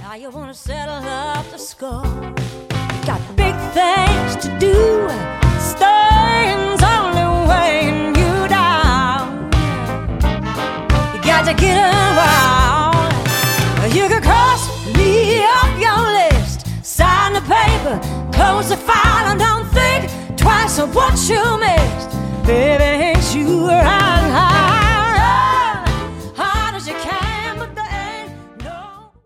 You wanna settle up the score. Got big things to do. Staying's only weighing you down. You got to get around. You can cross me off your list. Sign the paper, close the file, and don't think twice of what you missed. Baby,